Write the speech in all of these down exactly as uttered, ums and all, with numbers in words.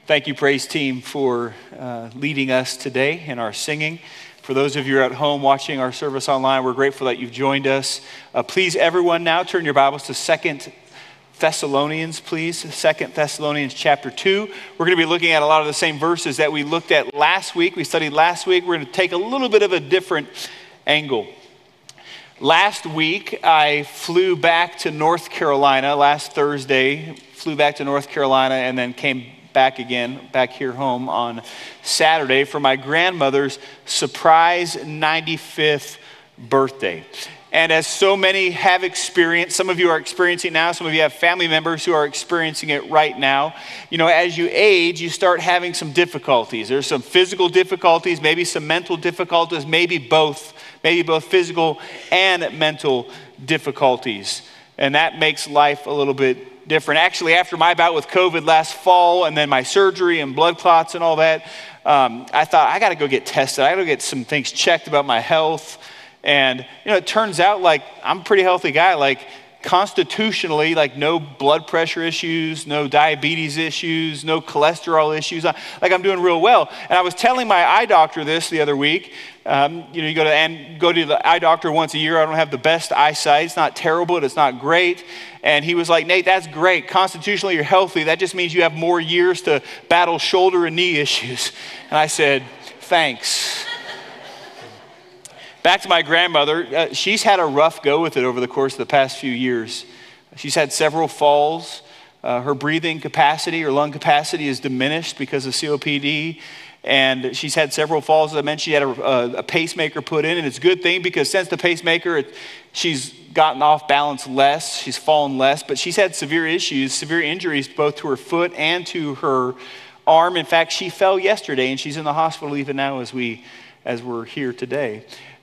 Thank you, praise team, for uh, leading us today in our singing. For those of you at home watching our service online, we're grateful that you've joined us. Uh, please, everyone, now turn your Bibles to Second Thessalonians, please. Second Thessalonians chapter two. We're going to be looking at a lot of the same verses that we looked at last week. We studied last week. We're going to take a little bit of a different angle. Last week, I flew back to North Carolina. Last Thursday, flew back to North Carolina and then came back again, back here home on Saturday for my grandmother's surprise ninety-fifth birthday. And as so many have experienced, some of you are experiencing now, some of you have family members who are experiencing it right now. You know, as you age, you start having some difficulties. There's some physical difficulties, maybe some mental difficulties, maybe both, maybe both physical and mental difficulties. And that makes life a little bit different. Actually, after my bout with COVID last fall and then my surgery and blood clots and all that, um, I thought, I got to go get tested. I got to get some things checked about my health. And, you know, it turns out like I'm a pretty healthy guy, like constitutionally, like no blood pressure issues, no diabetes issues, no cholesterol issues. Like I'm doing real well. And I was telling my eye doctor this the other week. Um, you know, you go to and go to the eye doctor once a year. I don't have the best eyesight. It's not terrible, but it's not great. And he was like, Nate, that's great. Constitutionally, you're healthy. That just means you have more years to battle shoulder and knee issues. And I said, thanks. Back to my grandmother. Uh, she's had a rough go with it over the course of the past few years. She's had several falls. Uh, her breathing capacity, her lung capacity is diminished because of C O P D. And she's had several falls. As I mentioned, she had a, a, a pacemaker put in. And it's a good thing because since the pacemaker, it, she's gotten off balance less. She's fallen less. But she's had severe issues, severe injuries, both to her foot and to her arm. In fact, she fell yesterday, and she's in the hospital even now as, we, as we're here today.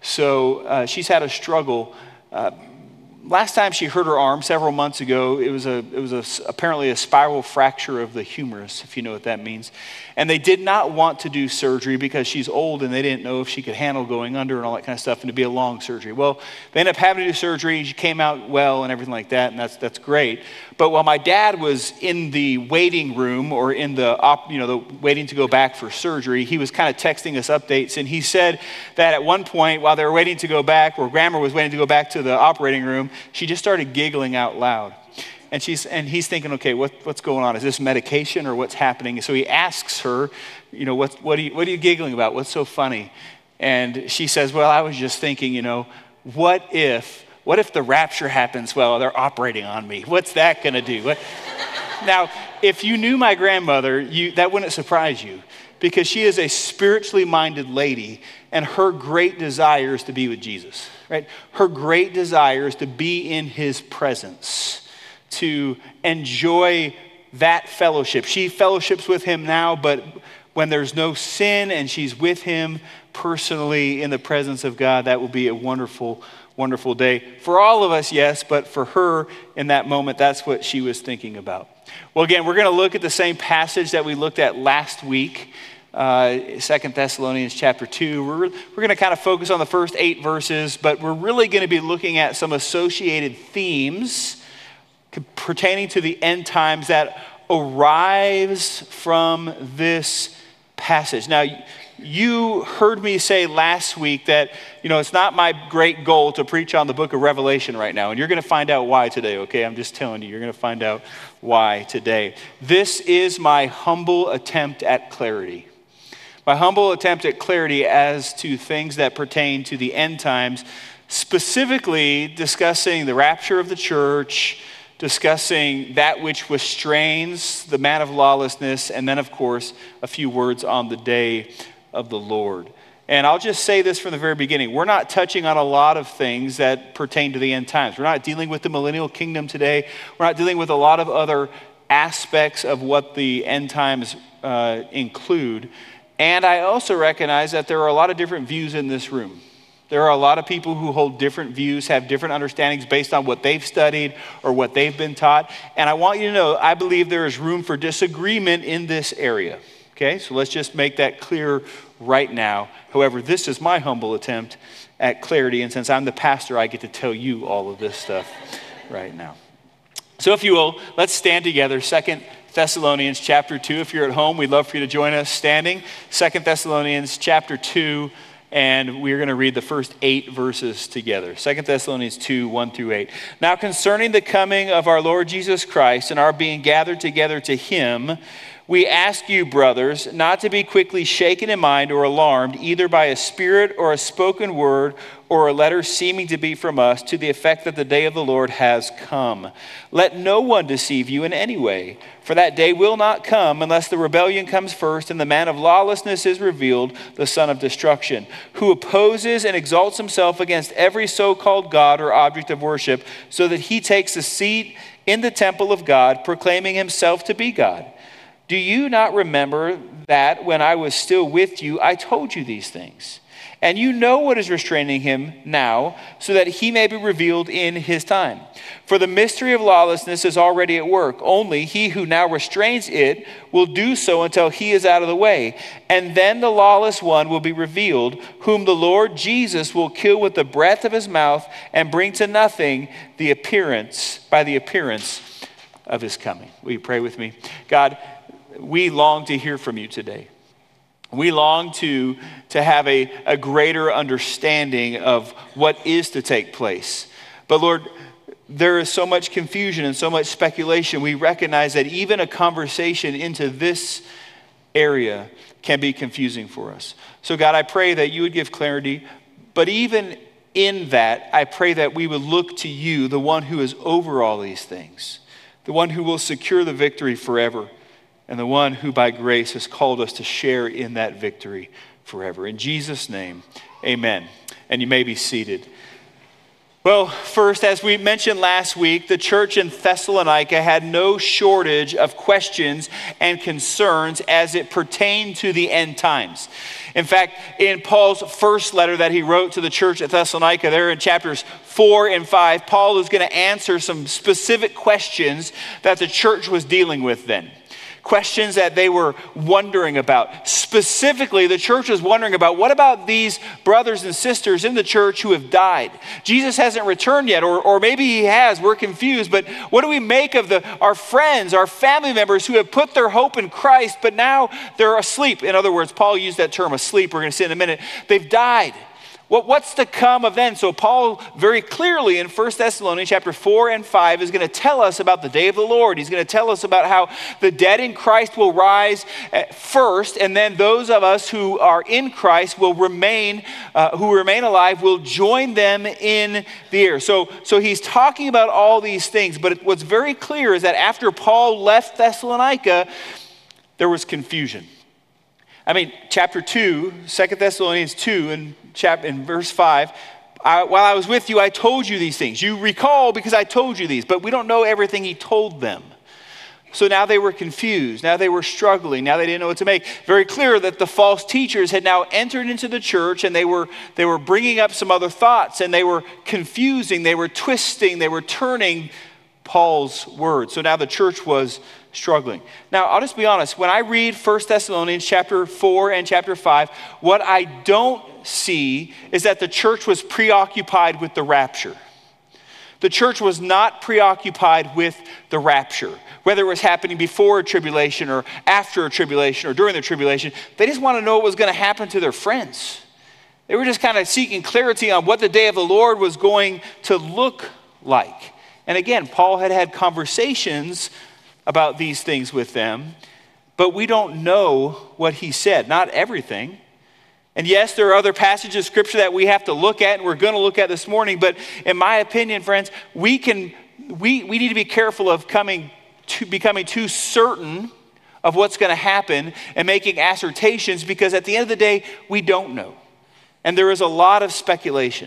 So uh, she's had a struggle. Uh, last time she hurt her arm several months ago, it was a it was a, apparently a spiral fracture of the humerus, if you know what that means. And they did not want to do surgery because she's old and they didn't know if she could handle going under and all that kind of stuff, and to be a long surgery. Well, they ended up having to do surgery. She came out well and everything like that, and that's that's great. But while my dad was in the waiting room or in the op, you know the waiting to go back for surgery, he was kind of texting us updates, and he said that at one point while they were waiting to go back, or grandma was waiting to go back to the operating room, she just started giggling out loud. And she's and he's thinking, okay, what, what's going on? Is this medication or what's happening? So he asks her, you know, what what are you what are you giggling about? What's so funny? And she says, well, I was just thinking, you know, what if what if the rapture happens while they're operating on me? What's that gonna do? What? Now, if you knew my grandmother, you that wouldn't surprise you, because she is a spiritually minded lady, and her great desire is to be with Jesus, right? Her great desire is to be in his presence, to enjoy that fellowship. She fellowships with him now, but when there's no sin and she's with him personally in the presence of God, that will be a wonderful, wonderful day. For all of us, yes, but for her in that moment, that's what she was thinking about. Well, again, we're going to look at the same passage that we looked at last week, uh, Second Thessalonians chapter two. We're, we're going to kind of focus on the first eight verses, but we're really going to be looking at some associated themes pertaining to the end times that arrives from this passage. Now, you heard me say last week that, you know, it's not my great goal to preach on the book of Revelation right now, and you're going to find out why today, okay? I'm just telling you, you're going to find out why today. This is my humble attempt at clarity. My humble attempt at clarity as to things that pertain to the end times, specifically discussing the rapture of the church, discussing that which restrains the man of lawlessness, and then, of course, a few words on the day of the Lord. And I'll just say this from the very beginning. We're not touching on a lot of things that pertain to the end times. We're not dealing with the millennial kingdom today. We're not dealing with a lot of other aspects of what the end times uh, include. And I also recognize that there are a lot of different views in this room. There are a lot of people who hold different views, have different understandings based on what they've studied or what they've been taught. And I want you to know, I believe there is room for disagreement in this area. Okay, so let's just make that clear right now. However, this is my humble attempt at clarity. And since I'm the pastor, I get to tell you all of this stuff right now. So if you will, let's stand together. Second Thessalonians chapter two. If you're at home, we'd love for you to join us standing. Second Thessalonians chapter two, and we're going to read the first eight verses together. Second Thessalonians two, one through eight. Now concerning the coming of our Lord Jesus Christ and our being gathered together to him, we ask you, brothers, not to be quickly shaken in mind or alarmed, either by a spirit or a spoken word or a letter seeming to be from us, to the effect that the day of the Lord has come. Let no one deceive you in any way, for that day will not come unless the rebellion comes first and the man of lawlessness is revealed, the son of destruction, who opposes and exalts himself against every so-called God or object of worship, so that he takes a seat in the temple of God, proclaiming himself to be God. Do you not remember that when I was still with you, I told you these things? And you know what is restraining him now, so that he may be revealed in his time. For the mystery of lawlessness is already at work. Only he who now restrains it will do so until he is out of the way. And then the lawless one will be revealed, whom the Lord Jesus will kill with the breath of his mouth and bring to nothing the appearance, by the appearance of his coming. Will you pray with me? God, we long to hear from you today. We long to, to have a, a greater understanding of what is to take place. But Lord, there is so much confusion and so much speculation. We recognize that even a conversation into this area can be confusing for us. So God, I pray that you would give clarity, but even in that, I pray that we would look to you, the one who is over all these things, the one who will secure the victory forever, and the one who by grace has called us to share in that victory forever. In Jesus' name, amen. And you may be seated. Well, first, as we mentioned last week, the church in Thessalonica had no shortage of questions and concerns as it pertained to the end times. In fact, in Paul's first letter that he wrote to the church at Thessalonica, there in chapters four and five, Paul is going to answer some specific questions that the church was dealing with then. Questions that they were wondering about. Specifically, the church was wondering about, what about these brothers and sisters in the church who have died? Jesus hasn't returned yet, or, or maybe he has. We're confused. But what do we make of the, our friends, our family members who have put their hope in Christ, but now they're asleep? In other words, Paul used that term, asleep. We're going to see in a minute. They've died. What, what's to come of then? So Paul very clearly in First Thessalonians chapter four and five is going to tell us about the day of the Lord. He's going to tell us about how the dead in Christ will rise first, and then those of us who are in Christ will remain, uh, who remain alive, will join them in the air. So, so he's talking about all these things, but what's very clear is that after Paul left Thessalonica, there was confusion. I mean, chapter two, Second Thessalonians two, and chapter in verse five, I, while I was with you, I told you these things. You recall because I told you these, but we don't know everything he told them. So now they were confused. Now they were struggling. Now they didn't know what to make. Very clear that the false teachers had now entered into the church, and they were they were bringing up some other thoughts, and they were confusing, they were twisting, they were turning Paul's words. So now the church was struggling. Now, I'll just be honest. When I read First Thessalonians chapter four and chapter five, what I don't see is that the church was preoccupied with the rapture. The church was not preoccupied with the rapture. Whether it was happening before a tribulation or after a tribulation or during the tribulation, they just want to know what was going to happen to their friends. They were just kind of seeking clarity on what the day of the Lord was going to look like. And again, Paul had had conversations about these things with them, but we don't know what he said, not everything. And yes, there are other passages of scripture that we have to look at, and we're going to look at this morning, but in my opinion, friends, we can we we need to be careful of coming to becoming too certain of what's going to happen and making assertions, because at the end of the day, we don't know. And there is a lot of speculation.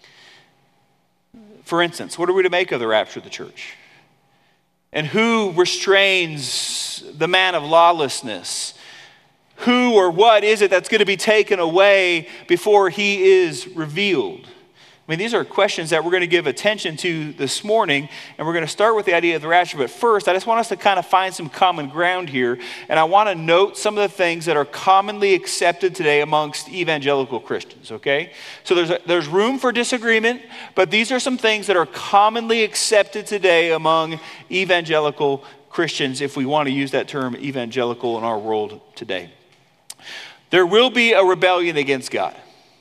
For instance, what are we to make of the rapture of the church? And who restrains the man of lawlessness? Who or what is it that's going to be taken away before he is revealed? I mean, these are questions that we're going to give attention to this morning, and we're going to start with the idea of the rapture. But first, I just want us to kind of find some common ground here, and I want to note some of the things that are commonly accepted today amongst evangelical Christians, okay? So there's, a, there's room for disagreement, but these are some things that are commonly accepted today among evangelical Christians, if we want to use that term evangelical in our world today. There will be a rebellion against God.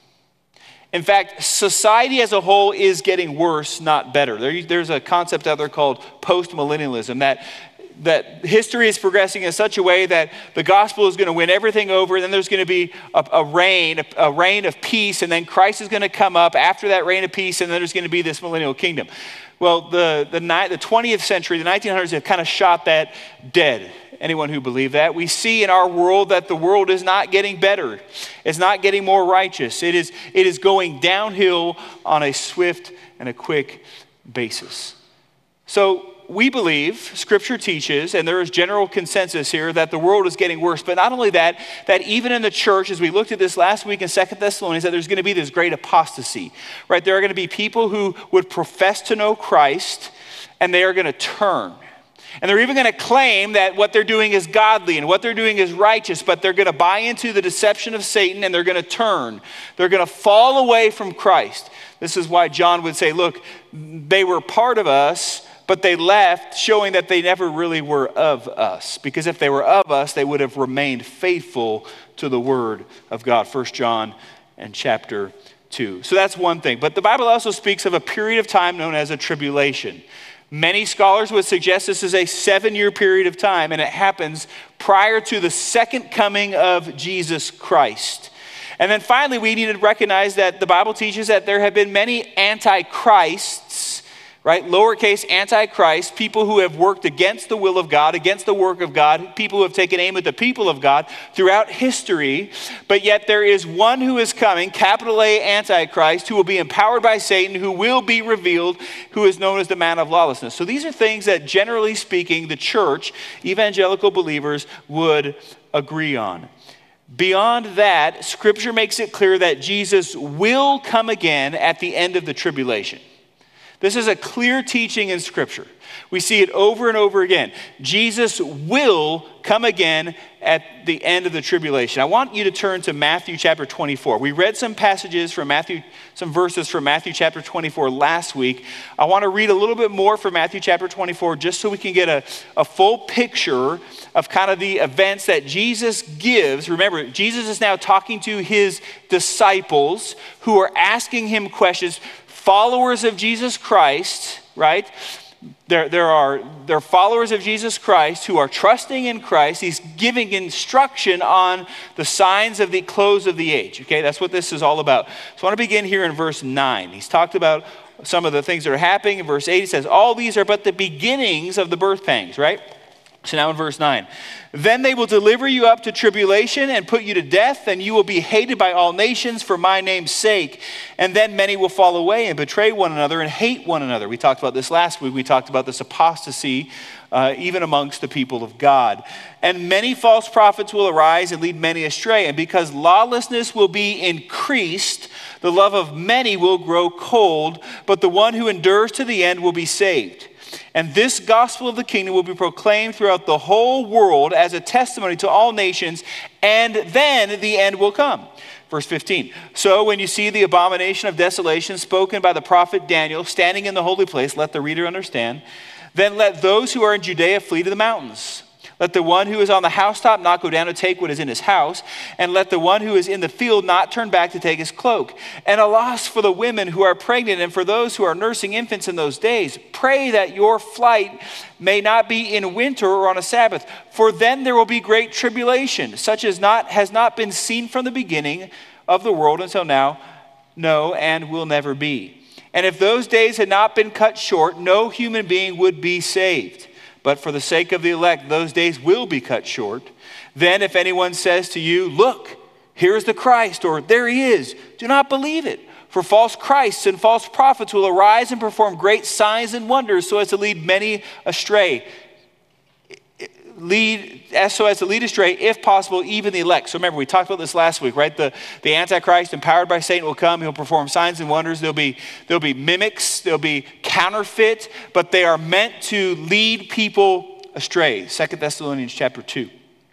In fact, society as a whole is getting worse, not better. There, there's a concept out there called post-millennialism, that, that history is progressing in such a way that the gospel is going to win everything over, and then there's going to be a, a reign, a, a reign of peace, and then Christ is going to come up after that reign of peace, and then there's going to be this millennial kingdom. Well, the, the, the twentieth century, the nineteen hundreds have kind of shot that dead. Anyone who believe that. We see in our world that the world is not getting better. It's not getting more righteous. It is, it is going downhill on a swift and a quick basis. So we believe, Scripture teaches, and there is general consensus here, that the world is getting worse. But not only that, that even in the church, as we looked at this last week in Second Thessalonians, that there's going to be this great apostasy. Right? There are going to be people who would profess to know Christ, and they are going to turn. And they're even going to claim that what they're doing is godly and what they're doing is righteous, but they're going to buy into the deception of Satan and they're going to turn. They're going to fall away from Christ. This is why John would say, look, they were part of us, but they left, showing that they never really were of us. Because if they were of us, they would have remained faithful to the word of God. First John and chapter two. So that's one thing. But the Bible also speaks of a period of time known as a tribulation. Many scholars would suggest this is a seven-year period of time, and it happens prior to the second coming of Jesus Christ. And then finally, we need to recognize that the Bible teaches that there have been many antichrists, right? Lowercase antichrist, people who have worked against the will of God, against the work of God, people who have taken aim at the people of God throughout history. But yet there is one who is coming, capital A Antichrist, who will be empowered by Satan, who will be revealed, who is known as the man of lawlessness. So these are things that, generally speaking, the church, evangelical believers, would agree on. Beyond that, Scripture makes it clear that Jesus will come again at the end of the tribulation. This is a clear teaching in Scripture. We see it over and over again. Jesus will come again at the end of the tribulation. I want you to turn to Matthew chapter twenty-four. We read some passages from Matthew, some verses from Matthew chapter twenty-four last week. I want to read a little bit more from Matthew chapter twenty-four just so we can get a, a full picture of kind of the events that Jesus gives. Remember, Jesus is now talking to his disciples who are asking him questions. Followers of Jesus Christ, right? There, there are there are followers of Jesus Christ who are trusting in Christ. He's giving instruction on the signs of the close of the age. Okay, that's what this is all about. So I want to begin here in verse nine. He's talked about some of the things that are happening. In verse eight, he says, all these are but the beginnings of the birth pangs, right? So now in verse nine, then they will deliver you up to tribulation and put you to death, and you will be hated by all nations for my name's sake. And then many will fall away and betray one another and hate one another. We talked about this last week. We talked about this apostasy uh, even amongst the people of God. And many false prophets will arise and lead many astray. And because lawlessness will be increased, the love of many will grow cold, but the one who endures to the end will be saved. And this gospel of the kingdom will be proclaimed throughout the whole world as a testimony to all nations, and then the end will come. Verse fifteen, so when you see the abomination of desolation spoken by the prophet Daniel standing in the holy place, let the reader understand, then let those who are in Judea flee to the mountains. Let the one who is on the housetop not go down to take what is in his house, and let the one who is in the field not turn back to take his cloak. And alas for the women who are pregnant and for those who are nursing infants in those days. Pray that your flight may not be in winter or on a Sabbath, for then there will be great tribulation, such as not has not been seen from the beginning of the world until now, no, and will never be. And if those days had not been cut short, no human being would be saved. But for the sake of the elect, those days will be cut short. Then if anyone says to you, look, here's the Christ, or there he is, do not believe it. For false Christs and false prophets will arise and perform great signs and wonders so as to lead many astray. Lead, so as to lead astray, if possible, even the elect. So remember, we talked about this last week, right? The, the Antichrist, empowered by Satan, will come. He'll perform signs and wonders. There'll be, there'll be mimics. There'll be counterfeit. But they are meant to lead people astray. Second Thessalonians chapter two.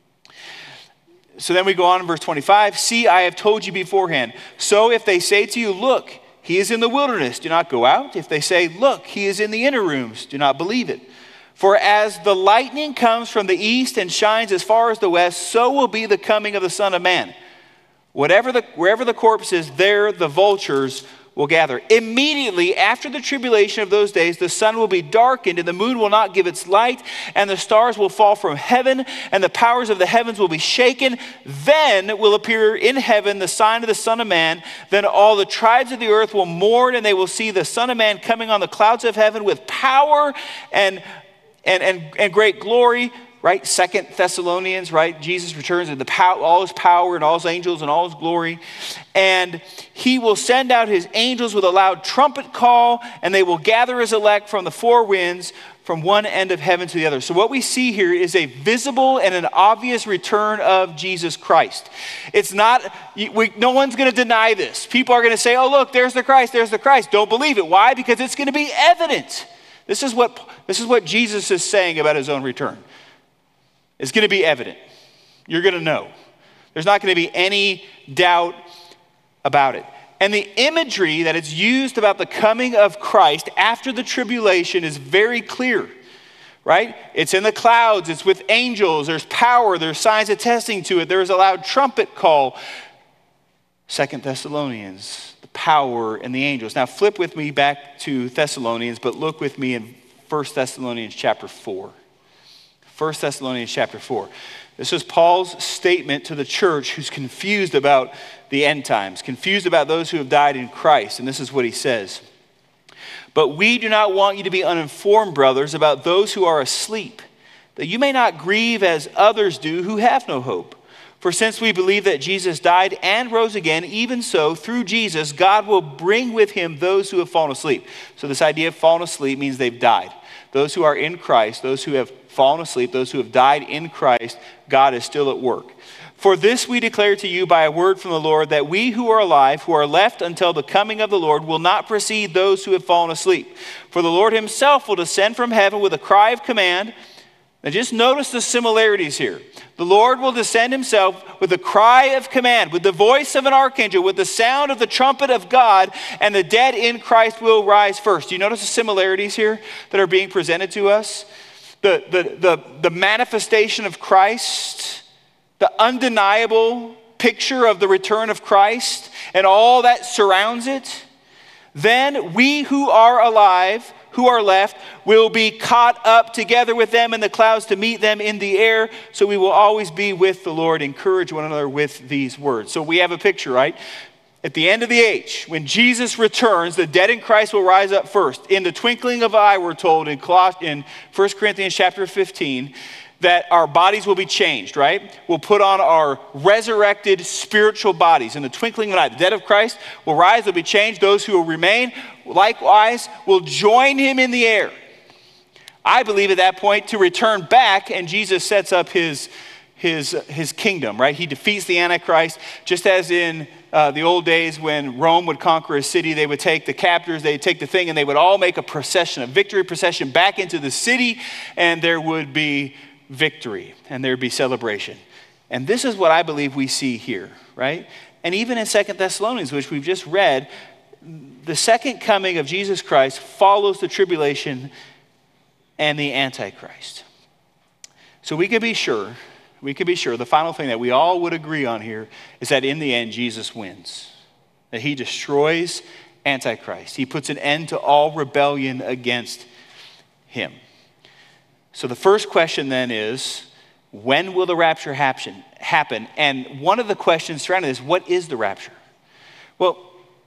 So then we go on in verse twenty-five. See, I have told you beforehand. So if they say to you, look, he is in the wilderness, do not go out. If they say, look, he is in the inner rooms, do not believe it. For as the lightning comes from the east and shines as far as the west, so will be the coming of the Son of Man. Whatever the, wherever the corpse is, there the vultures will gather. Immediately after the tribulation of those days, the sun will be darkened, and the moon will not give its light, and the stars will fall from heaven, and the powers of the heavens will be shaken. Then will appear in heaven the sign of the Son of Man. Then all the tribes of the earth will mourn, and they will see the Son of Man coming on the clouds of heaven with power and, and, and, and great glory. Right? Second Thessalonians, right? Jesus returns in the power, all his power and all his angels and all his glory. And he will send out his angels with a loud trumpet call, and they will gather his elect from the four winds, from one end of heaven to the other. So what we see here is a visible and an obvious return of Jesus Christ. It's not, we, no one's going to deny this. People are going to say, oh, look, there's the Christ, there's the Christ. Don't believe it. Why? Because it's going to be evident. This is what, this is what Jesus is saying about his own return. It's going to be evident. You're going to know. There's not going to be any doubt about it. And the imagery that is used about the coming of Christ after the tribulation is very clear, right? It's in the clouds. It's with angels. There's power. There's signs attesting to it. There is a loud trumpet call. Second Thessalonians, the power and the angels. Now flip with me back to Thessalonians, but look with me in First Thessalonians chapter four. First Thessalonians chapter four. This is Paul's statement to the church who's confused about the end times, confused about those who have died in Christ. And this is what he says. But we do not want you to be uninformed, brothers, about those who are asleep, that you may not grieve as others do who have no hope. For since we believe that Jesus died and rose again, even so, through Jesus, God will bring with him those who have fallen asleep. So this idea of fallen asleep means they've died. Those who are in Christ, those who have fallen asleep, those who have died in Christ, God is still at work. For this we declare to you by a word from the Lord, that we who are alive, who are left until the coming of the Lord, will not precede those who have fallen asleep. For the Lord himself will descend from heaven with a cry of command. Now just notice the similarities here. The Lord will descend himself with a cry of command, with the voice of an archangel, with the sound of the trumpet of God, and the dead in Christ will rise first. Do you notice the similarities here that are being presented to us? The, the, the, the manifestation of Christ, the undeniable picture of the return of Christ, and all that surrounds it. Then we who are alive, who are left, will be caught up together with them in the clouds to meet them in the air. So we will always be with the Lord. Encourage one another with these words. So we have a picture, right? At the end of the age, when Jesus returns, the dead in Christ will rise up first. In the twinkling of an eye, we're told in, Coloss- in First Corinthians chapter fifteen, that our bodies will be changed, right? We'll put on our resurrected spiritual bodies. In the twinkling of an eye, the dead of Christ will rise, will be changed. Those who will remain, likewise, will join him in the air. I believe at that point to return back, and Jesus sets up his, his, his kingdom, right? He defeats the Antichrist, just as in uh, the old days when Rome would conquer a city, they would take the captors, they'd take the thing, and they would all make a procession, a victory procession back into the city, and there would be victory, and there'd be celebration. And this is what I believe we see here, right? And even in Second Thessalonians, which we've just read, the second coming of Jesus Christ follows the tribulation and the Antichrist. So we can be sure, we can be sure, the final thing that we all would agree on here is that in the end, Jesus wins. That he destroys Antichrist. He puts an end to all rebellion against him. So the first question then is, when will the rapture happen? happen? And one of the questions surrounding this, what is the rapture? Well,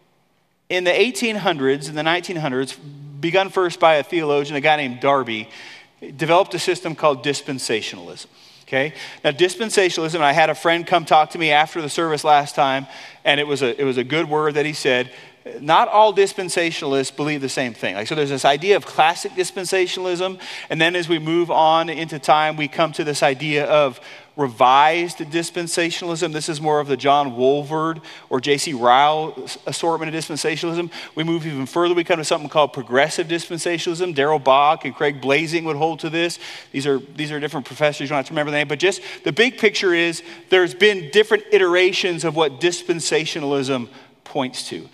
in the eighteen hundreds, in the nineteen hundreds, begun first by a theologian, a guy named Darby, developed a system called dispensationalism. Okay? Now, dispensationalism, and I had a friend come talk to me after the service last time, and it was a, it was a good word that he said. Not all dispensationalists believe the same thing. Like, so there's this idea of classic dispensationalism, and then as we move on into time, we come to this idea of revised dispensationalism. This is more of the John Wolford or J C Ryle assortment of dispensationalism. We move even further, we come to something called progressive dispensationalism. Darrell Bach and Craig Blazing would hold to this. These are, these are different professors, you don't have to remember the name, but just the big picture is there's been different iterations of what dispensationalism points to.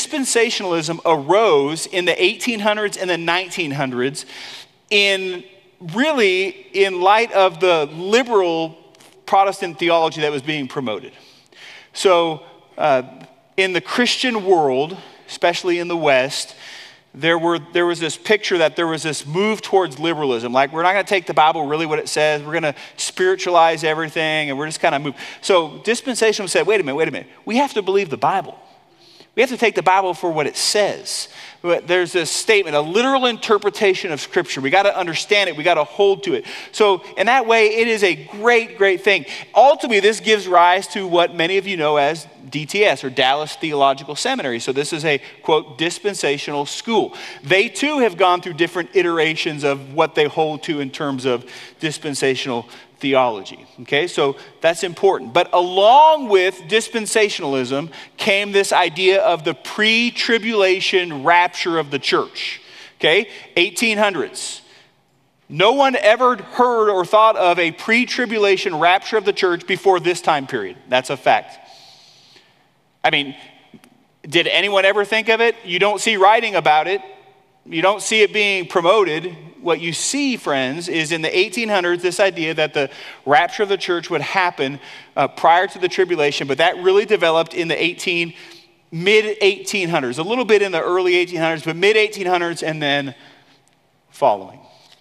Dispensationalism arose in the eighteen hundreds and the nineteen hundreds in really in light of the liberal Protestant theology that was being promoted. So uh, in the Christian world, especially in the West, there were there was this picture that there was this move towards liberalism. Like, we're not going to take the Bible really what it says. We're going to spiritualize everything, and we're just kind of move. So dispensationalists said, wait a minute, wait a minute. We have to believe the Bible. We have to take the Bible for what it says. There's this statement, a literal interpretation of Scripture. We got to understand it. We got to hold to it. So in that way, it is a great, great thing. Ultimately, this gives rise to what many of you know as D T S, or Dallas Theological Seminary. So this is a, quote, dispensational school. They too have gone through different iterations of what they hold to in terms of dispensational theology. Okay, so that's important. But along with dispensationalism came this idea of the pre-tribulation rapture of the church. Okay, eighteen hundreds. No one ever heard or thought of a pre-tribulation rapture of the church before this time period. That's a fact. I mean, did anyone ever think of it? You don't see writing about it. You don't see it being promoted. What you see, friends, is in the eighteen hundreds, this idea that the rapture of the church would happen uh, prior to the tribulation, but that really developed in the eighteen, mid eighteen hundreds, a little bit in the early eighteen hundreds, but mid eighteen hundreds and then following.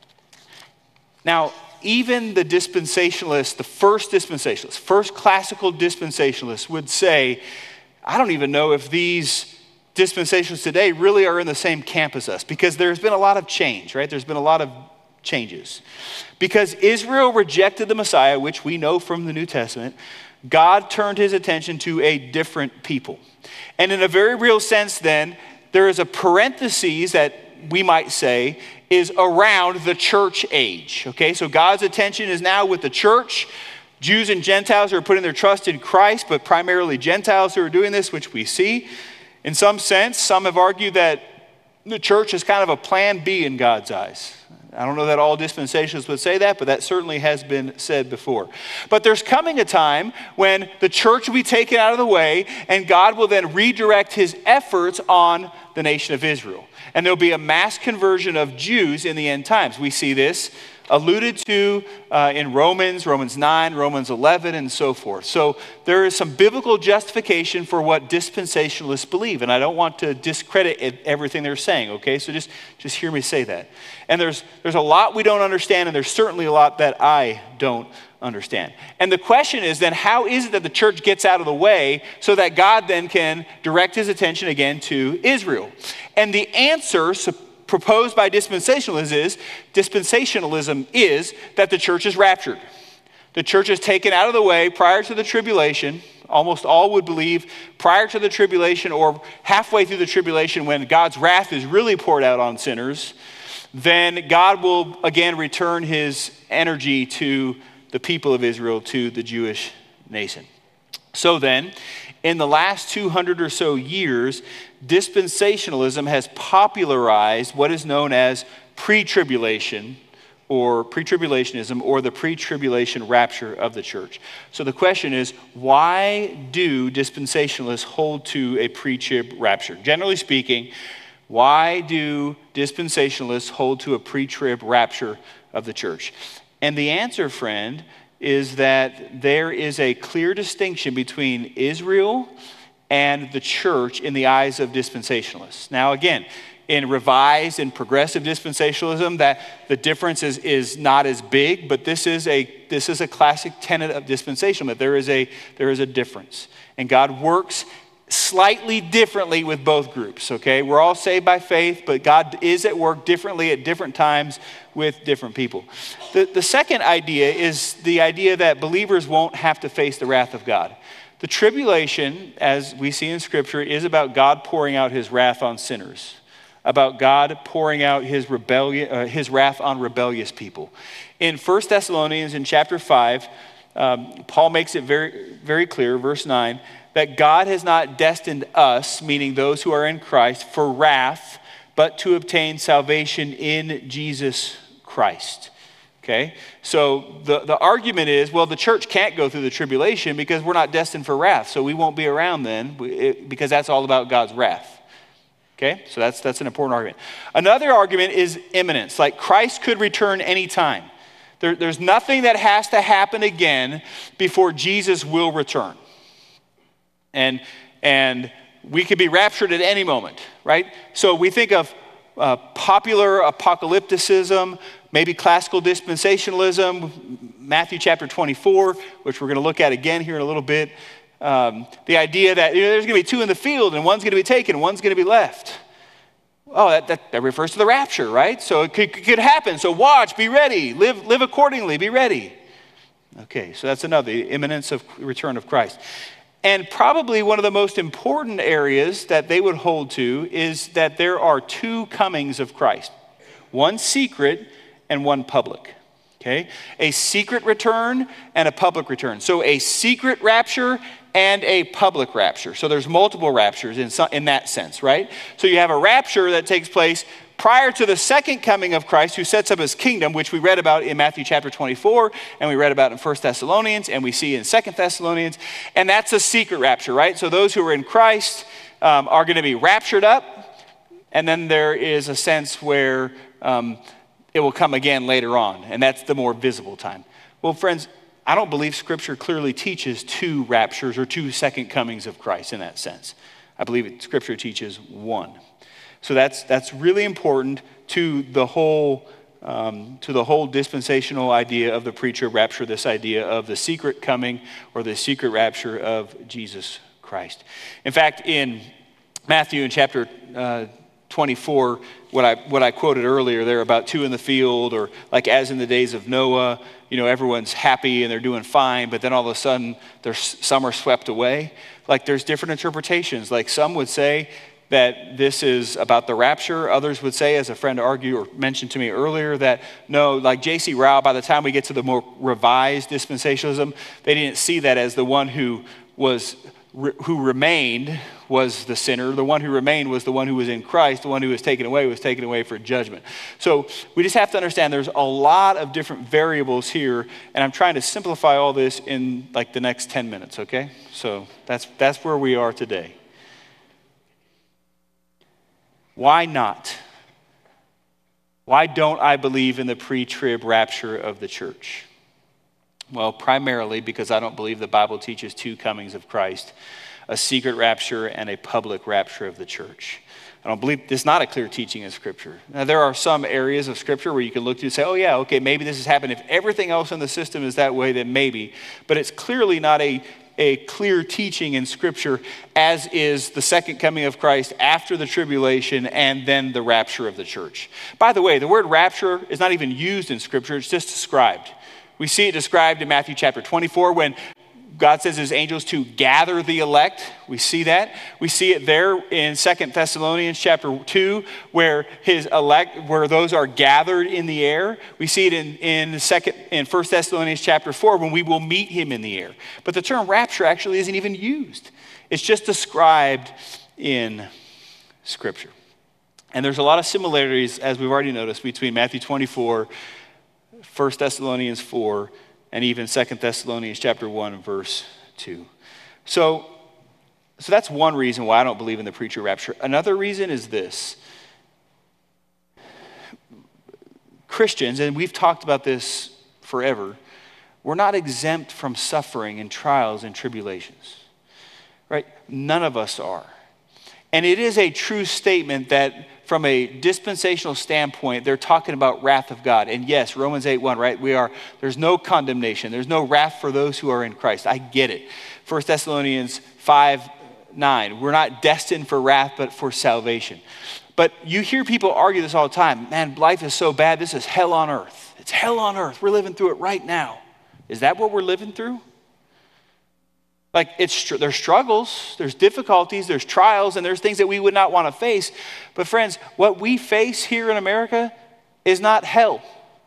Now, even the dispensationalists, the first dispensationalists, first classical dispensationalists would say, I don't even know if these dispensationalists today really are in the same camp as us, because there's been a lot of change, right? There's been a lot of changes. Because Israel rejected the Messiah, which we know from the New Testament, God turned his attention to a different people. And in a very real sense then, there is a parenthesis that we might say is around the church age, okay? So God's attention is now with the church. Jews and Gentiles who are putting their trust in Christ, but primarily Gentiles who are doing this, which we see. In some sense, some have argued that the church is kind of a plan B in God's eyes. I don't know that all dispensationalists would say that, but that certainly has been said before. But there's coming a time when the church will be taken out of the way, and God will then redirect his efforts on the nation of Israel. And there'll be a mass conversion of Jews in the end times. We see this alluded to uh, in Romans, Romans nine, Romans eleven, and so forth. So there is some biblical justification for what dispensationalists believe, and I don't want to discredit everything they're saying, okay? So just, just hear me say that. And there's, there's a lot we don't understand, and there's certainly a lot that I don't understand. And the question is then, how is it that the church gets out of the way so that God then can direct his attention again to Israel? And the answer proposed by dispensationalism is, dispensationalism is that the church is raptured. The church is taken out of the way prior to the tribulation. Almost all would believe prior to the tribulation or halfway through the tribulation, when God's wrath is really poured out on sinners, then God will again return his energy to the people of Israel, to the Jewish nation. So then, in the last two hundred or so years, dispensationalism has popularized what is known as pre-tribulation or pre-tribulationism, or the pre-tribulation rapture of the church. So the question is, why do dispensationalists hold to a pre-trib rapture? Generally speaking, why do dispensationalists hold to a pre-trib rapture of the church? And the answer, friend, is that there is a clear distinction between Israel and the church in the eyes of dispensationalists. Now again, in revised and progressive dispensationalism, that the difference is, is not as big, but this is a this is a classic tenet of dispensationalism, that there is a there is a difference. And God works slightly differently with both groups, okay? We're all saved by faith, but God is at work differently at different times with different people. The, the second idea is the idea that believers won't have to face the wrath of God. The tribulation, as we see in Scripture, is about God pouring out his wrath on sinners, about God pouring out his rebellion, uh, his wrath on rebellious people. In First Thessalonians, in chapter five, um, Paul makes it very, very clear, verse nine, that God has not destined us, meaning those who are in Christ, for wrath, but to obtain salvation in Jesus Christ. Okay? So the, the argument is, well, the church can't go through the tribulation because we're not destined for wrath, so we won't be around then it, because that's all about God's wrath. Okay, so that's, that's an important argument. Another argument is imminence, like Christ could return anytime. There, there's nothing that has to happen again before Jesus will return. And, and we could be raptured at any moment, right? So we think of uh, popular apocalypticism, maybe classical dispensationalism, Matthew chapter twenty-four, which we're going to look at again here in a little bit. Um, the idea that you know, there's going to be two in the field and one's going to be taken, one's going to be left. Oh, that, that, that refers to the rapture, right? So it could, could happen. So watch, be ready, live, live accordingly, be ready. Okay, so that's another, the imminence of return of Christ. And probably one of the most important areas that they would hold to is that there are two comings of Christ. One secret and one public. Okay? A secret return and a public return. So a secret rapture and a public rapture. So there's multiple raptures in, some, in that sense, right? So you have a rapture that takes place prior to the second coming of Christ, who sets up his kingdom, which we read about in Matthew chapter twenty-four, and we read about in First Thessalonians, and we see in Second Thessalonians, and that's a secret rapture, right? So those who are in Christ um, are going to be raptured up, and then there is a sense where um, it will come again later on, and that's the more visible time. Well, friends, I don't believe Scripture clearly teaches two raptures or two second comings of Christ in that sense. I believe Scripture teaches one. So that's that's really important to the whole um, to the whole dispensational idea of the preacher rapture. This idea of the secret coming or the secret rapture of Jesus Christ. In fact, in Matthew in chapter uh, twenty-four, what I what I quoted earlier there about two in the field, or like as in the days of Noah, you know, everyone's happy and they're doing fine, but then all of a sudden there's some are swept away. Like there's different interpretations. Like some would say that this is about the rapture. Others would say, as a friend argued or mentioned to me earlier, that no, like J C Rao, by the time we get to the more revised dispensationalism, they didn't see that as the one who was who remained was the sinner. The one who remained was the one who was in Christ. The one who was taken away was taken away for judgment. So we just have to understand there's a lot of different variables here, and I'm trying to simplify all this in like the next ten minutes, okay? So that's that's where we are today. Why not? Why don't I believe in the pre-trib rapture of the church? Well, primarily because I don't believe the Bible teaches two comings of Christ, a secret rapture and a public rapture of the church. I don't believe, it's not a clear teaching in Scripture. Now, there are some areas of Scripture where you can look to and say, oh yeah, okay, maybe this has happened. If everything else in the system is that way, then maybe. But it's clearly not a, a clear teaching in Scripture, as is the second coming of Christ after the tribulation and then the rapture of the church. By the way, the word rapture is not even used in Scripture, it's just described. We see it described in Matthew chapter twenty-four when God says his angels to gather the elect. We see that. We see it there in Second Thessalonians chapter two, where his elect, where those are gathered in the air. We see it in, in second in First Thessalonians chapter four, when we will meet him in the air. But the term rapture actually isn't even used. It's just described in Scripture. And there's a lot of similarities, as we've already noticed, between Matthew twenty-four, First Thessalonians four, and even Second Thessalonians chapter one, verse two. So, so that's one reason why I don't believe in the pre-trib rapture. Another reason is this. Christians, and we've talked about this forever, we're not exempt from suffering and trials and tribulations. Right? None of us are. And it is a true statement that from a dispensational standpoint, they're talking about wrath of God. And yes, Romans eight one, right? We are, there's no condemnation. There's no wrath for those who are in Christ. I get it. First Thessalonians five nine, we're not destined for wrath, but for salvation. But you hear people argue this all the time. Man, life is so bad. This is hell on earth. It's hell on earth. We're living through it right now. Is that what we're living through? Like, it's there's struggles, there's difficulties, there's trials, and there's things that we would not want to face. But friends, what we face here in America is not hell.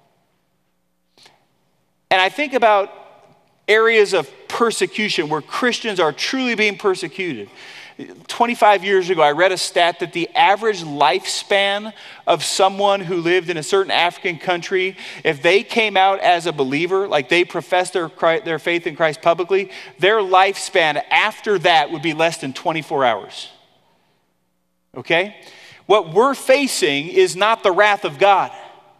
And I think about areas of persecution where Christians are truly being persecuted. twenty-five years ago, I read a stat that the average lifespan of someone who lived in a certain African country, if they came out as a believer, like they professed their, their faith in Christ publicly, their lifespan after that would be less than twenty-four hours. okay? What we're facing is not the wrath of God.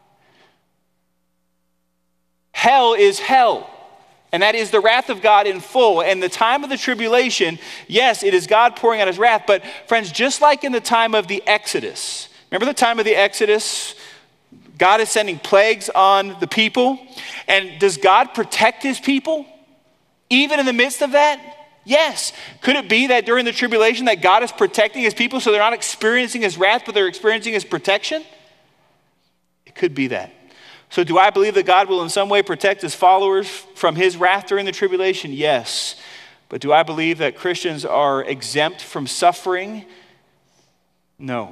Hell is hell. And that is the wrath of God in full. And the time of the tribulation, yes, it is God pouring out his wrath. But friends, just like in the time of the Exodus, remember the time of the Exodus? God is sending plagues on the people. And does God protect his people? Even in the midst of that? Yes. Could it be that during the tribulation that God is protecting his people so they're not experiencing his wrath, but they're experiencing his protection? It could be that. So do I believe that God will in some way protect his followers from his wrath during the tribulation? Yes. But do I believe that Christians are exempt from suffering? No,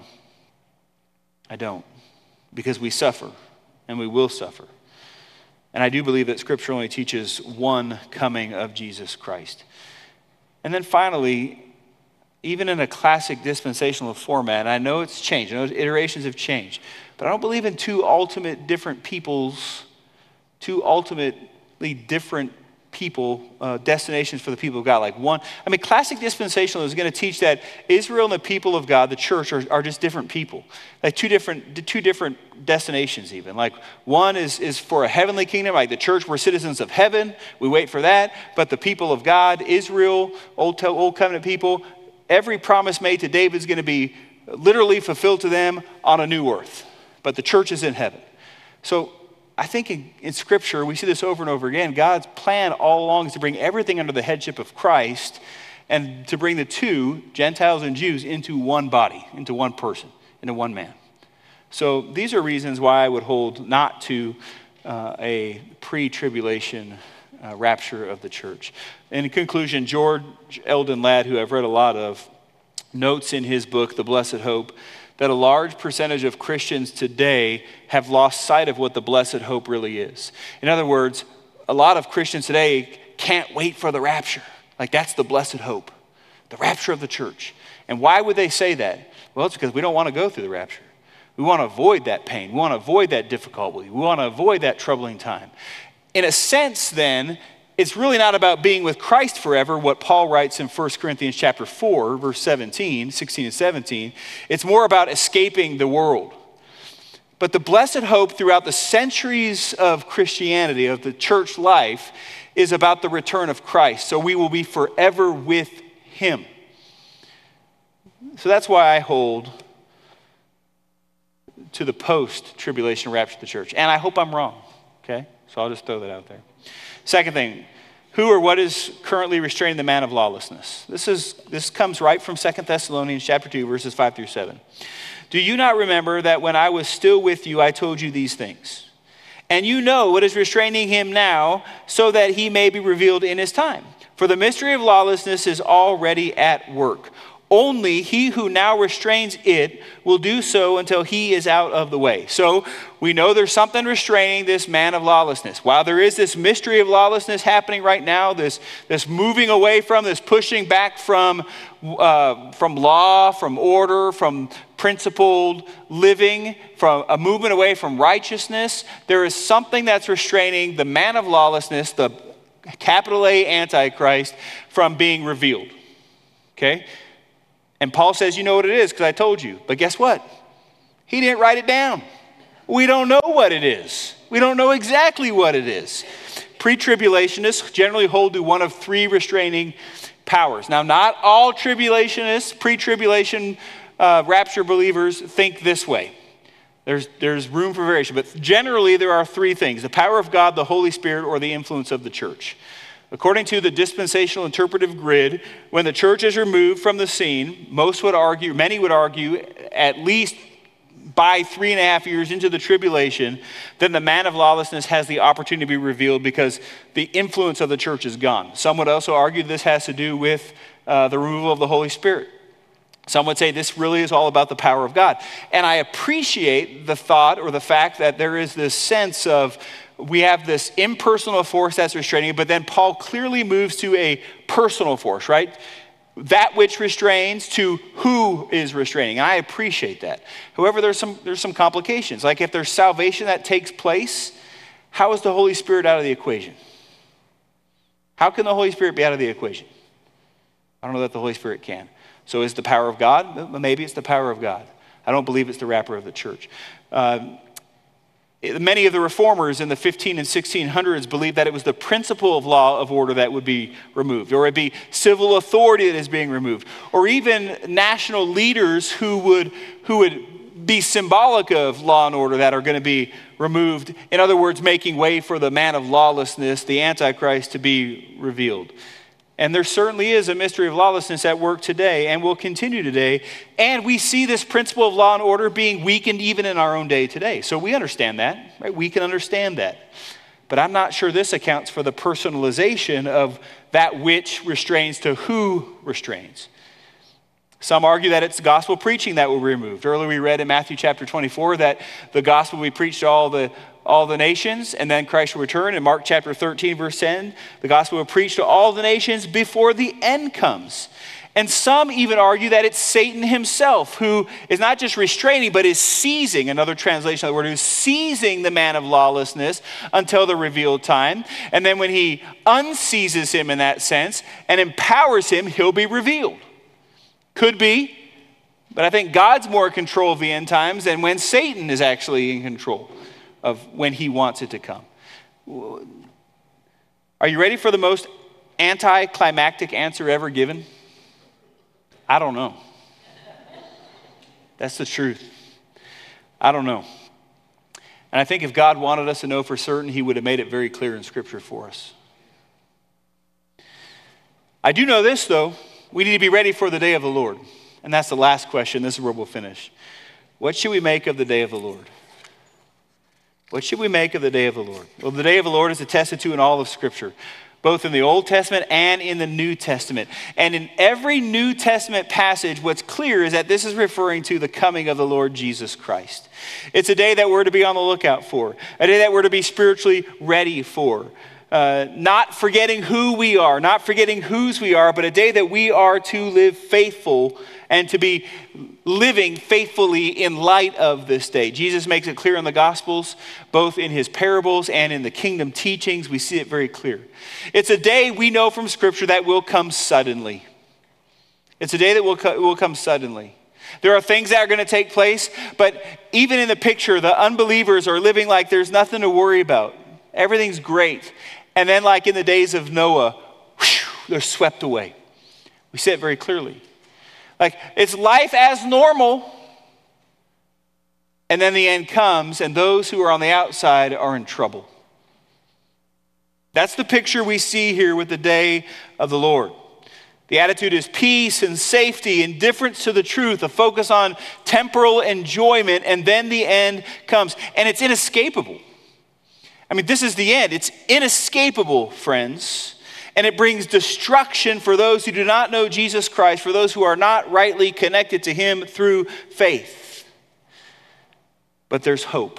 I don't. Because we suffer, and we will suffer. And I do believe that Scripture only teaches one coming of Jesus Christ. And then finally, even in a classic dispensational format, and I know it's changed, I know iterations have changed, but I don't believe in two ultimate different peoples, two ultimately different people, uh, destinations for the people of God. Like one, I mean, classic dispensational is going to teach that Israel and the people of God, the church, are, are just different people. Like two different, two different destinations even. Like one is, is for a heavenly kingdom, like the church, we're citizens of heaven, we wait for that. But the people of God, Israel, Old, Old Covenant people, every promise made to David is going to be literally fulfilled to them on a new earth. But the church is in heaven. So I think in, in Scripture, we see this over and over again. God's plan all along is to bring everything under the headship of Christ and to bring the two, Gentiles and Jews, into one body, into one person, into one man. So these are reasons why I would hold not to uh, a pre-tribulation uh, rapture of the church. In conclusion, George Eldon Ladd, who I've read a lot of, notes in his book, The Blessed Hope, that a large percentage of Christians today have lost sight of what the blessed hope really is. In other words, a lot of Christians today can't wait for the rapture. Like that's the blessed hope, the rapture of the church. And why would they say that? Well, it's because we don't want to go through the rapture. We want to avoid that pain. We want to avoid that difficulty. We want to avoid that troubling time. In a sense, then, it's really not about being with Christ forever, what Paul writes in First Corinthians chapter four, verse seventeen, sixteen and seventeen. It's more about escaping the world. But the blessed hope throughout the centuries of Christianity, of the church life, is about the return of Christ. So we will be forever with him. So that's why I hold to the post-tribulation rapture of the church. And I hope I'm wrong, okay? So I'll just throw that out there. Second thing, who or what is currently restraining the man of lawlessness? This is this comes right from Second Thessalonians chapter two, verses five through seven. Do you not remember that when I was still with you, I told you these things? And you know what is restraining him now, so that he may be revealed in his time. For the mystery of lawlessness is already at work. Only he who now restrains it will do so until he is out of the way. So we know there's something restraining this man of lawlessness. While there is this mystery of lawlessness happening right now, this, this moving away from, this pushing back from, uh, from law, from order, from principled living, from a movement away from righteousness, there is something that's restraining the man of lawlessness, the capital A Antichrist, from being revealed. Okay? And Paul says, you know what it is, because I told you. But guess what? He didn't write it down. We don't know what it is. We don't know exactly what it is. Pre-tribulationists generally hold to one of three restraining powers. Now, not all tribulationists, pre-tribulation uh, rapture believers think this way. There's, there's room for variation. But generally, there are three things: the power of God, the Holy Spirit, or the influence of the church. According to the dispensational interpretive grid, when the church is removed from the scene, most would argue, many would argue, at least by three and a half years into the tribulation, then the man of lawlessness has the opportunity to be revealed because the influence of the church is gone. Some would also argue this has to do with uh, the removal of the Holy Spirit. Some would say this really is all about the power of God. And I appreciate the thought or the fact that there is this sense of we have this impersonal force that's restraining, but then Paul clearly moves to a personal force, right? That which restrains to who is restraining. And I appreciate that. However, there's some there's some complications. Like if there's salvation that takes place, how is the Holy Spirit out of the equation? How can the Holy Spirit be out of the equation? I don't know that the Holy Spirit can. So is the power of God? Maybe it's the power of God. I don't believe it's the wrapper of the church. Uh, many of the reformers in the fifteen and sixteen hundreds believed that it was the principle of law of order that would be removed, or it'd be civil authority that is being removed, or even national leaders who would, who would be symbolic of law and order that are going to be removed. In other words, making way for the man of lawlessness, the Antichrist, to be revealed. And there certainly is a mystery of lawlessness at work today and will continue today. And we see this principle of law and order being weakened even in our own day today. So we understand that, right? We can understand that. But I'm not sure this accounts for the personalization of that which restrains to who restrains. Some argue that it's gospel preaching that will be removed. Earlier we read in Matthew chapter twenty-four that the gospel will be preached to all the all the nations, and then Christ will return. In Mark chapter thirteen, verse ten, the gospel will preach to all the nations before the end comes. And some even argue that it's Satan himself who is not just restraining, but is seizing, another translation of the word, who's seizing the man of lawlessness until the revealed time. And then when he unseizes him in that sense and empowers him, he'll be revealed. Could be, but I think God's more in control of the end times than when Satan is actually in control of when he wants it to come. Are you ready for the most anticlimactic answer ever given? I don't know. That's the truth. I don't know. And I think if God wanted us to know for certain, he would have made it very clear in Scripture for us. I do know this, though. We need to be ready for the day of the Lord. And that's the last question. This is where we'll finish. What should we make of the day of the Lord? What should we make of the day of the Lord? Well, the day of the Lord is attested to in all of Scripture, both in the Old Testament and in the New Testament. And in every New Testament passage, what's clear is that this is referring to the coming of the Lord Jesus Christ. It's a day that we're to be on the lookout for, a day that we're to be spiritually ready for. Uh, not forgetting who we are, not forgetting whose we are, but a day that we are to live faithful and to be living faithfully in light of this day. Jesus makes it clear in the Gospels, both in his parables and in the kingdom teachings. We see it very clear. It's a day we know from Scripture that will come suddenly. It's a day that will, co- will come suddenly. There are things that are going to take place, but even in the picture, the unbelievers are living like there's nothing to worry about. Everything's great. And then like in the days of Noah, whew, they're swept away. We see it very clearly. Like it's life as normal. And then the end comes and those who are on the outside are in trouble. That's the picture we see here with the day of the Lord. The attitude is peace and safety, indifference to the truth, a focus on temporal enjoyment, and then the end comes. And it's inescapable. I mean, this is the end. It's inescapable, friends. And it brings destruction for those who do not know Jesus Christ, for those who are not rightly connected to him through faith. But there's hope.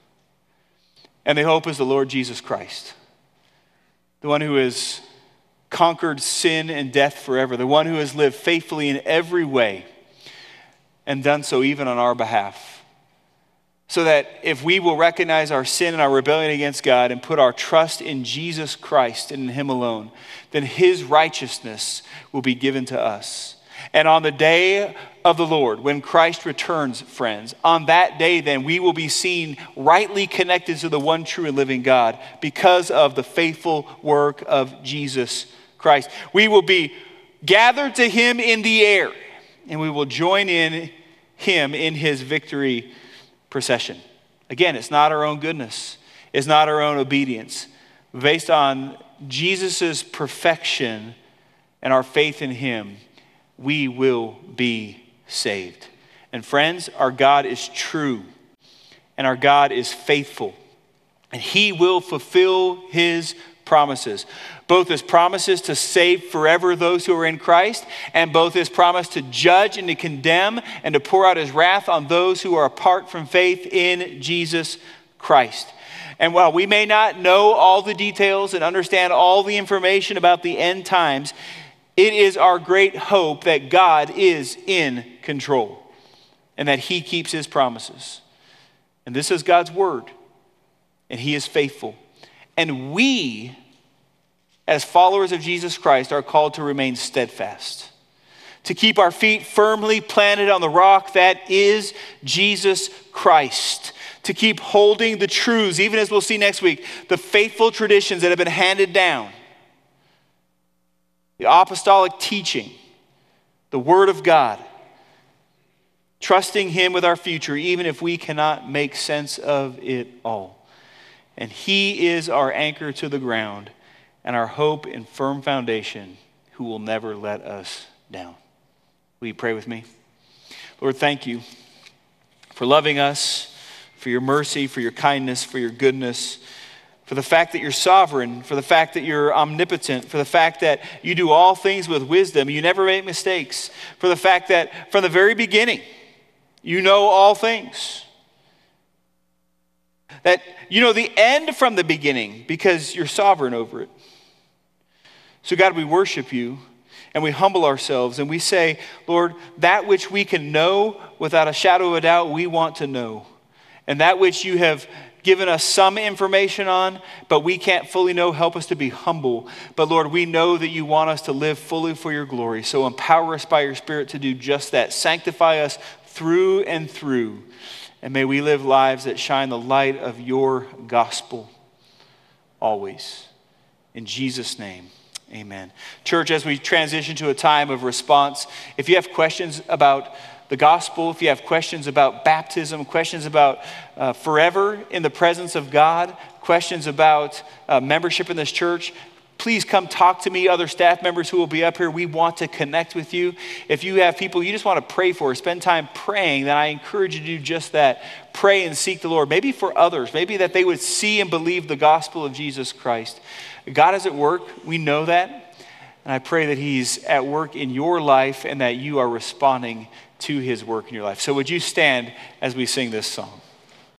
And the hope is the Lord Jesus Christ, the one who has conquered sin and death forever, the one who has lived faithfully in every way and done so even on our behalf. So that if we will recognize our sin and our rebellion against God and put our trust in Jesus Christ and in him alone, then his righteousness will be given to us. And on the day of the Lord, when Christ returns, friends, on that day then we will be seen rightly connected to the one true and living God because of the faithful work of Jesus Christ. We will be gathered to him in the air and we will join in him in his victory procession. Again, it's not our own goodness. It's not our own obedience. Based on Jesus' perfection and our faith in him, we will be saved. And friends, our God is true and our God is faithful. And he will fulfill his promises. Both his promises to save forever those who are in Christ, and both his promise to judge and to condemn and to pour out his wrath on those who are apart from faith in Jesus Christ. And while we may not know all the details and understand all the information about the end times, it is our great hope that God is in control and that he keeps his promises. And this is God's word, and he is faithful. And we, as followers of Jesus Christ, are called to remain steadfast, to keep our feet firmly planted on the rock that is Jesus Christ, to keep holding the truths, even as we'll see next week, the faithful traditions that have been handed down, the apostolic teaching, the Word of God, trusting Him with our future, even if we cannot make sense of it all. And He is our anchor to the ground and our hope and firm foundation, who will never let us down. Will you pray with me? Lord, thank you for loving us, for your mercy, for your kindness, for your goodness, for the fact that you're sovereign, for the fact that you're omnipotent, for the fact that you do all things with wisdom, you never make mistakes, for the fact that from the very beginning, you know all things. That you know the end from the beginning because you're sovereign over it. So God, we worship you. And we humble ourselves and we say, Lord, that which we can know without a shadow of a doubt, we want to know. And that which you have given us some information on, but we can't fully know, help us to be humble. But Lord, we know that you want us to live fully for your glory. So empower us by your Spirit to do just that. Sanctify us through and through. And may we live lives that shine the light of your gospel always. In Jesus' name. Amen. Church, as we transition to a time of response, if you have questions about the gospel, if you have questions about baptism, questions about uh, forever in the presence of God, questions about uh, membership in this church, please come talk to me, other staff members who will be up here. We want to connect with you. If you have people you just want to pray for, spend time praying, then I encourage you to do just that. Pray and seek the Lord, maybe for others, maybe that they would see and believe the gospel of Jesus Christ. God is at work. We know that. And I pray that he's at work in your life and that you are responding to his work in your life. So would you stand as we sing this song?